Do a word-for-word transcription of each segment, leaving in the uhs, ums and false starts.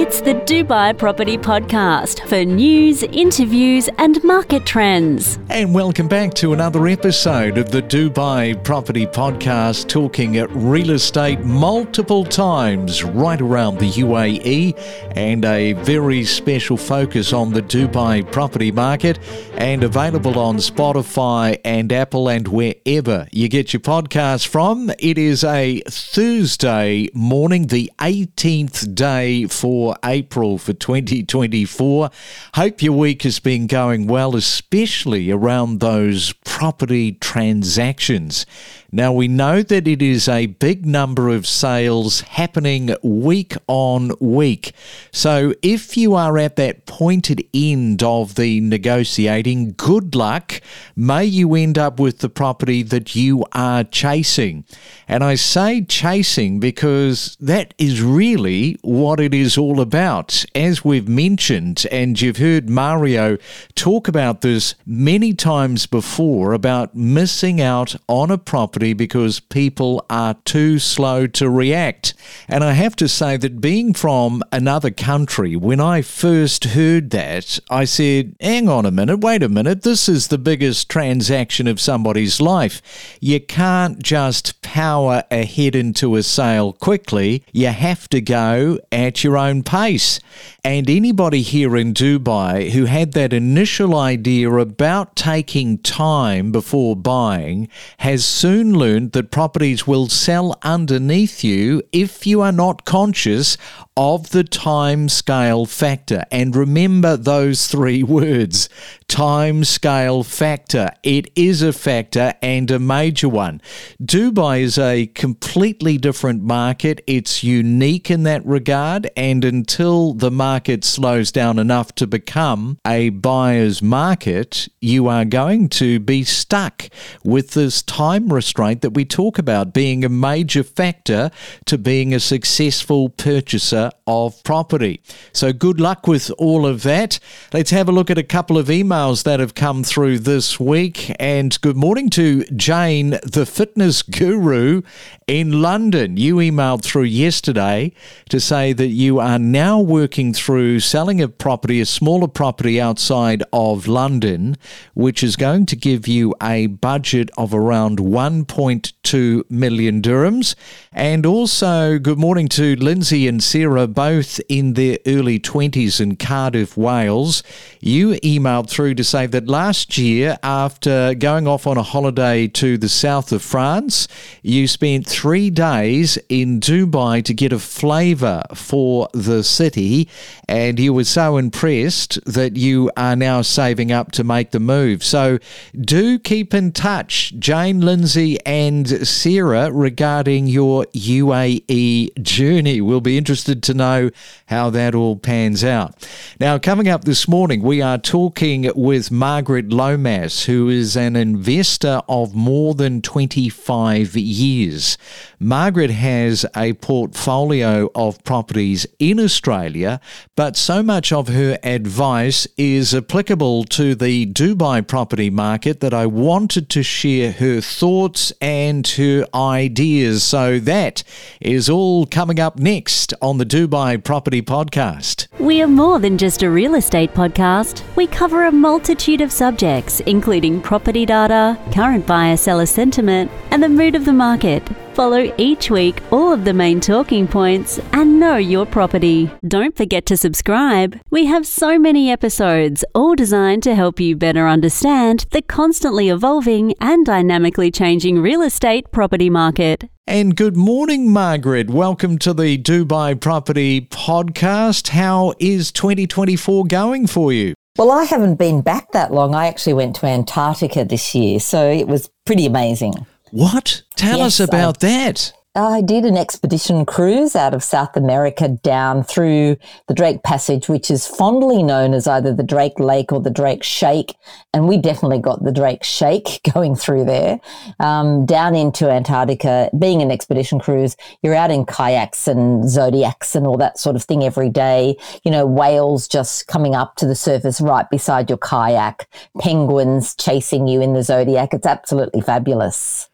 It's the Dubai Property Podcast for news, interviews and market trends. And welcome back to another episode of the Dubai Property Podcast, talking at real estate multiple times right around the U A E, and a very special focus on the Dubai property market, and available on Spotify and Apple and wherever you get your podcasts from. It is a Thursday morning, the eighteenth day for April for twenty twenty-four. Hope your week has been going well, especially around those property transactions. Now, we know that it is a big number of sales happening week on week. So if you are at that pointed end of the negotiating, good luck. May you end up with the property that you are chasing. And I say chasing because that is really what it is all about. As we've mentioned, and you've heard Mario talk about this many times before, about missing out on a property because people are too slow to react. And I have to say that, being from another country, when I first heard that, I said, hang on a minute, wait a minute, this is the biggest transaction of somebody's life. You can't just power ahead into a sale quickly. You have to go at your own pace. And anybody here in Dubai who had that initial idea about taking time before buying has soon learned that properties will sell underneath you if you are not conscious of the time scale factor. And remember those three words, time scale factor. It is a factor, and a major one. Dubai is a completely different market. It's unique in that regard, and until the market slows down enough to become a buyer's market, you are going to be stuck with this time restraint that we talk about being a major factor to being a successful purchaser of property. So good luck with all of that. Let's have a look at a couple of emails that have come through this week. And good morning to Jane, the fitness guru in London. You emailed through yesterday to say that you are now working through selling a property, a smaller property outside of London, which is going to give you a budget of around one point two million dirhams. And also good morning to Lindsay and Sarah, both in their early twenties in Cardiff, Wales. You emailed through to say that last year, after going off on a holiday to the south of France, you spent three days in Dubai to get a flavour for the city, and you were so impressed that you are now saving up to make the move. So do keep in touch, Jane, Lindsay and Sarah, regarding your U A E journey. We'll be interested to know how that all pans out. Now, coming up this morning, we are talking with Margaret Lomas, who is an investor of more than twenty-five years. Margaret has a portfolio of properties in Australia, but so much of her advice is applicable to the Dubai property market that I wanted to share her thoughts and her ideas. So that is all coming up next on the Dubai Property Podcast. We are more than just a real estate podcast. We cover a multitude of subjects, including property data, current buyer-seller sentiment, and the mood of the market. Follow each week all of the main talking points and know your property. Don't forget to subscribe. We have so many episodes, all designed to help you better understand the constantly evolving and dynamically changing real estate property market. And good morning, Margaret. Welcome to the Dubai Property Podcast. How is twenty twenty-four going for you? Well, I haven't been back that long. I actually went to Antarctica this year, so it was pretty amazing. What? Tell yes, us about I, that. I did an expedition cruise out of South America down through the Drake Passage, which is fondly known as either the Drake Lake or the Drake Shake. And we definitely got the Drake Shake going through there, um, down into Antarctica. Being an expedition cruise, you're out in kayaks and zodiacs and all that sort of thing every day. You know, whales just coming up to the surface right beside your kayak, penguins chasing you in the zodiac. It's absolutely fabulous.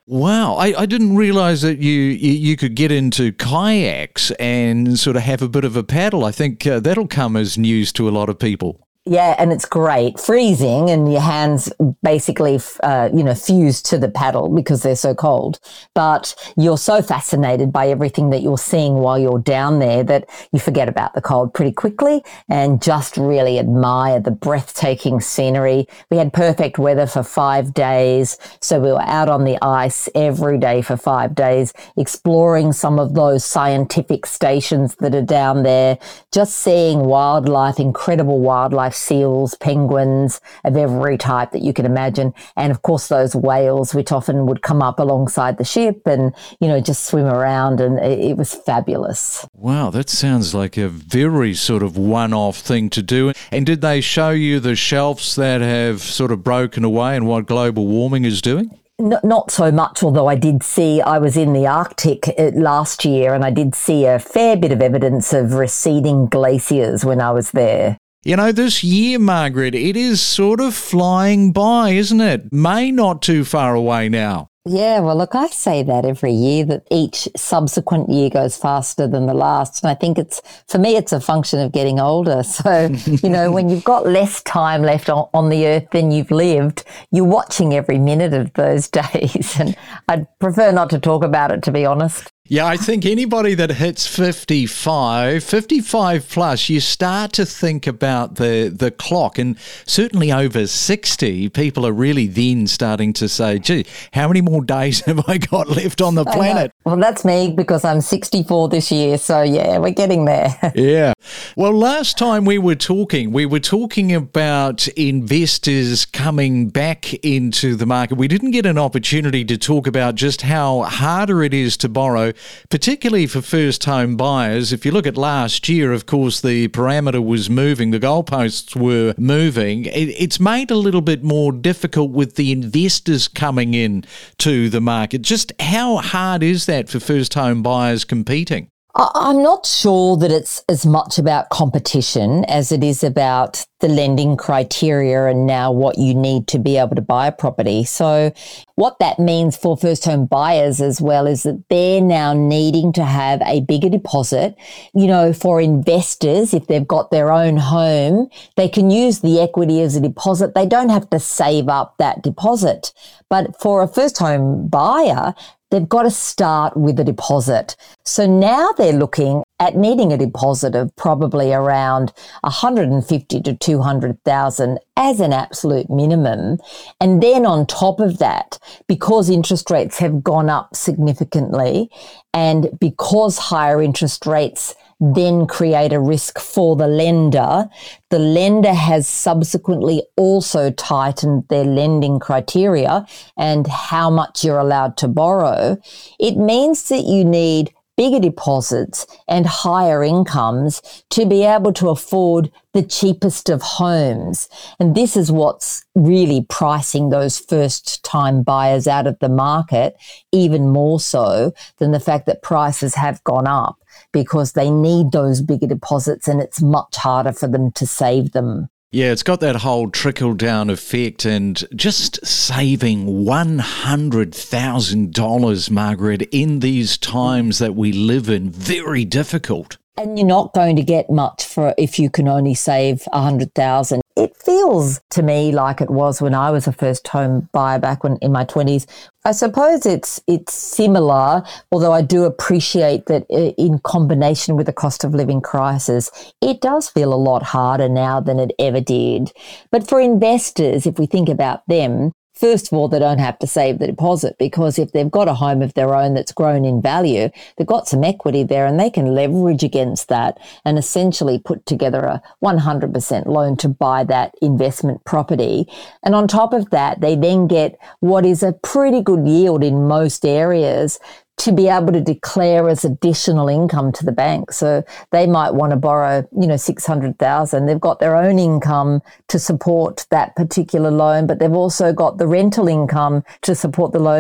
Wow, I, I didn't realise that you, you you could get into kayaks and sort of have a bit of a paddle. I think uh, that'll come as news to a lot of people. Yeah, and it's great. Freezing and your hands basically, uh, you know, fuse to the paddle because they're so cold. But you're so fascinated by everything that you're seeing while you're down there that you forget about the cold pretty quickly and just really admire the breathtaking scenery. We had perfect weather for five days. So we were out on the ice every day for five days, exploring some of those scientific stations that are down there, just seeing wildlife, incredible wildlife, seals, penguins of every type that you can imagine. And of course, those whales, which often would come up alongside the ship and, you know, just swim around. And it, it was fabulous. Wow, that sounds like a very sort of one-off thing to do. And did they show you the shelves that have sort of broken away and what global warming is doing? No, not so much, although I did see, I was in the Arctic last year and I did see a fair bit of evidence of receding glaciers when I was there. You know, this year, Margaret, it is sort of flying by, isn't it? May not too far away now. Yeah, well, look, I say that every year, that each subsequent year goes faster than the last. And I think it's, for me, it's a function of getting older. So, you know, when you've got less time left on, on the earth than you've lived, you're watching every minute of those days. And I'd prefer not to talk about it, to be honest. Yeah, I think anybody that hits fifty-five, fifty-five plus, you start to think about the, the clock. And certainly over sixty, people are really then starting to say, gee, how many more days have I got left on the planet? Well, that's me because I'm sixty-four this year. So, yeah, we're getting there. Yeah. Well, last time we were talking, we were talking about investors coming back into the market. We didn't get an opportunity to talk about just how harder it is to borrow, particularly for first-home buyers. If you look at last year, of course, the parameter was moving, the goalposts were moving. It's made a little bit more difficult with the investors coming in to the market. Just how hard is that for first-home buyers competing? I'm not sure that it's as much about competition as it is about the lending criteria and now what you need to be able to buy a property. So what that means for first home buyers as well is that they're now needing to have a bigger deposit. You know, for investors, if they've got their own home, they can use the equity as a deposit. They don't have to save up that deposit. But for a first home buyer, they've got to start with a deposit. So now they're looking at needing a deposit of probably around one hundred fifty to two hundred thousand as an absolute minimum. And then on top of that, because interest rates have gone up significantly and because higher interest rates then create a risk for the lender, the lender has subsequently also tightened their lending criteria and how much you're allowed to borrow. It means that you need bigger deposits and higher incomes to be able to afford the cheapest of homes. And this is what's really pricing those first-time buyers out of the market, even more so than the fact that prices have gone up, because they need those bigger deposits and it's much harder for them to save them. Yeah, it's got that whole trickle-down effect, and just saving one hundred thousand dollars, Margaret, in these times that we live in, very difficult. And you're not going to get much for if you can only save one hundred thousand dollars. It feels to me like it was when I was a first home buyer back when in my twenties. I suppose it's it's similar, although I do appreciate that in combination with the cost of living crisis, it does feel a lot harder now than it ever did. But for investors, if we think about them, first of all, they don't have to save the deposit, because if they've got a home of their own that's grown in value, they've got some equity there and they can leverage against that and essentially put together a one hundred percent loan to buy that investment property. And on top of that, they then get what is a pretty good yield in most areas to be able to declare as additional income to the bank. So they might want to borrow, you know, six hundred thousand dollars. They've got their own income to support that particular loan, but they've also got the rental income to support the loan.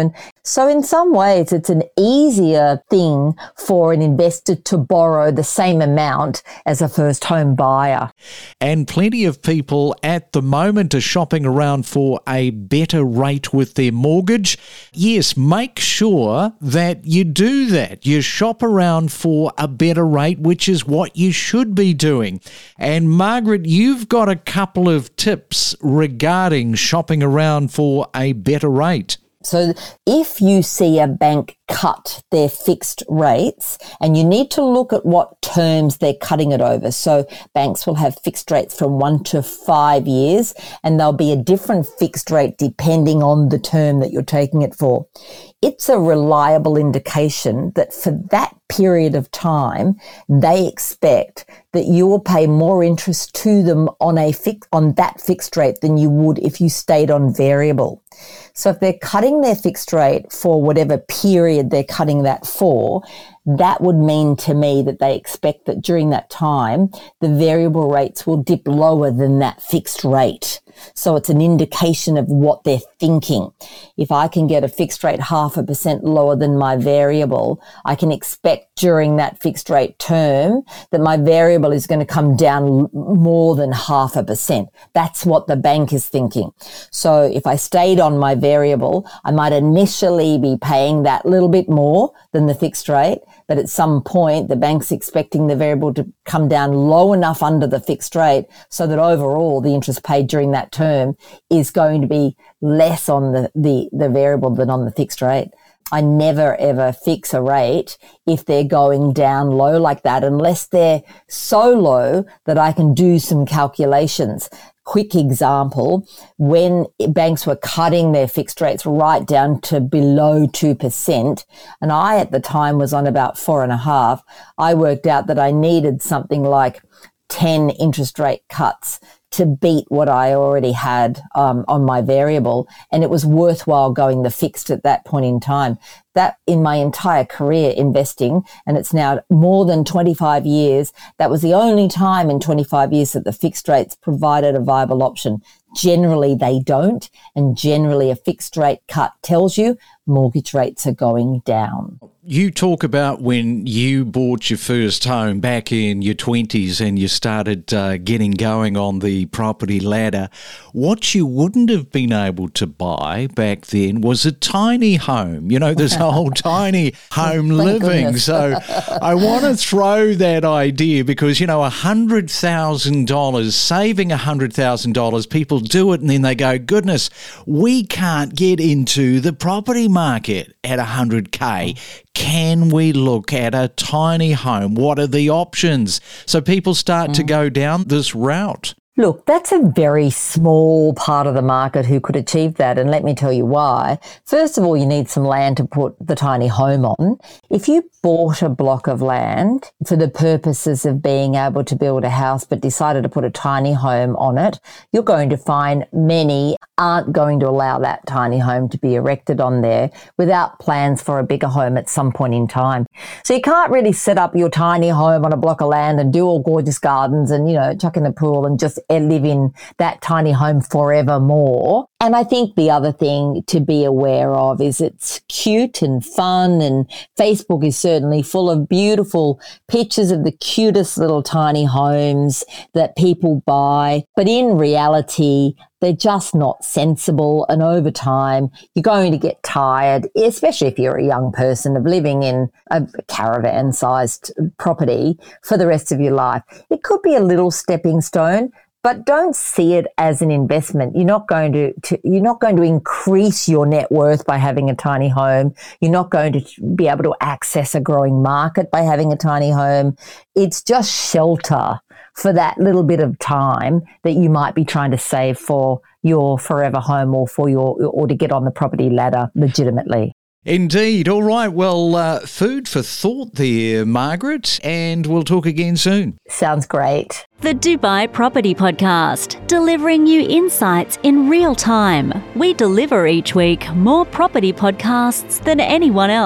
So in some ways, it's an easier thing for an investor to borrow the same amount as a first home buyer. And plenty of people at the moment are shopping around for a better rate with their mortgage. Yes, make sure that you do that. You shop around for a better rate, which is what you should be doing. And Margaret, you've got a couple of tips regarding shopping around for a better rate. So if you see a bank cut their fixed rates, and you need to look at what terms they're cutting it over. So banks will have fixed rates from one to five years, and there'll be a different fixed rate depending on the term that you're taking it for. It's a reliable indication that for that period of time, they expect that you will pay more interest to them on a fix, on that fixed rate than you would if you stayed on variable. So if they're cutting their fixed rate for whatever period they're cutting that for, that would mean to me that they expect that during that time, the variable rates will dip lower than that fixed rate. So it's an indication of what they're thinking. If I can get a fixed rate half a percent lower than my variable, I can expect during that fixed rate term that my variable is going to come down more than half a percent. That's what the bank is thinking. So if I stayed on my variable, I might initially be paying that little bit more than the fixed rate, but at some point the bank's expecting the variable to come down low enough under the fixed rate so that overall the interest paid during that term is going to be less on the, the, the variable than on the fixed rate. I never ever fix a rate if they're going down low like that, unless they're so low that I can do some calculations. Quick example, when banks were cutting their fixed rates right down to below two percent, and I at the time was on about four and a half, I worked out that I needed something like ten interest rate cuts to beat what I already had um, on my variable, and it was worthwhile going the fixed at that point in time. That in my entire career investing, and it's now more than twenty-five years, that was the only time in twenty-five years that the fixed rates provided a viable option. Generally, they don't, and generally a fixed rate cut tells you mortgage rates are going down. You talk about when you bought your first home back in your twenties and you started uh, getting going on the property ladder. What you wouldn't have been able to buy back then was a tiny home. You know, this whole tiny home living. So I want to throw that idea because, you know, one hundred thousand dollars, saving one hundred thousand dollars, people do it and then they go, goodness, we can't get into the property market at one hundred K. Can we look at a tiny home? What are the options? So people start mm. to go down this route. Look, that's a very small part of the market who could achieve that, and let me tell you why. First of all, you need some land to put the tiny home on. If you bought a block of land for the purposes of being able to build a house but decided to put a tiny home on it, you're going to find many aren't going to allow that tiny home to be erected on there without plans for a bigger home at some point in time. So you can't really set up your tiny home on a block of land and do all gorgeous gardens and, you know, chuck in a pool and just live in that tiny home forevermore. And I think the other thing to be aware of is it's cute and fun, and Facebook is certainly full of beautiful pictures of the cutest little tiny homes that people buy. But in reality, they're just not sensible. And over time, you're going to get tired, especially if you're a young person, of living in a caravan-sized property for the rest of your life. It could be a little stepping stone, but don't see it as an investment. You're not going to, to you're not going to increase your net worth by having a tiny home. You're not going to be able to access a growing market by having a tiny home. It's just shelter for that little bit of time that you might be trying to save for your forever home or for your or to get on the property ladder legitimately. Indeed. All right. Well, uh, food for thought there, Margaret, and we'll talk again soon. Sounds great. The Dubai Property Podcast, delivering you insights in real time. We deliver each week more property podcasts than anyone else.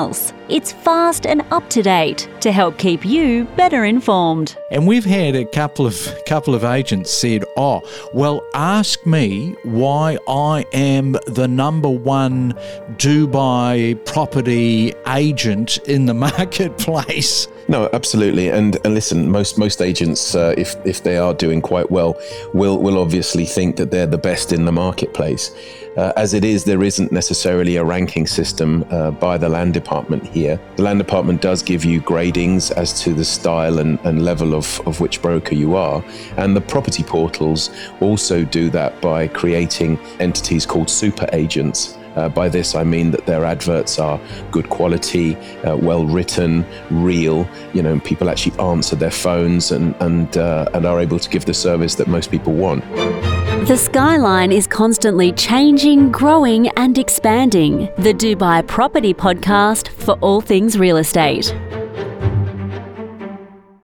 it's fast and up-to-date to help keep you better informed. And we've had a couple of couple of agents said, oh, well, ask me why I am the number one Dubai property agent in the marketplace. No, absolutely. And, and listen, most most agents, uh, if if they are doing quite well, will will obviously think that they're the best in the marketplace. Uh, as it is, there isn't necessarily a ranking system uh, by the land department here. The land department does give you gradings as to the style and, and level of, of which broker you are. And the property portals also do that by creating entities called super agents. Uh, by this, I mean that their adverts are good quality, uh, well written, real. You know, people actually answer their phones and and uh, and are able to give the service that most people want. The skyline is constantly changing, growing and expanding. The Dubai Property Podcast for all things real estate.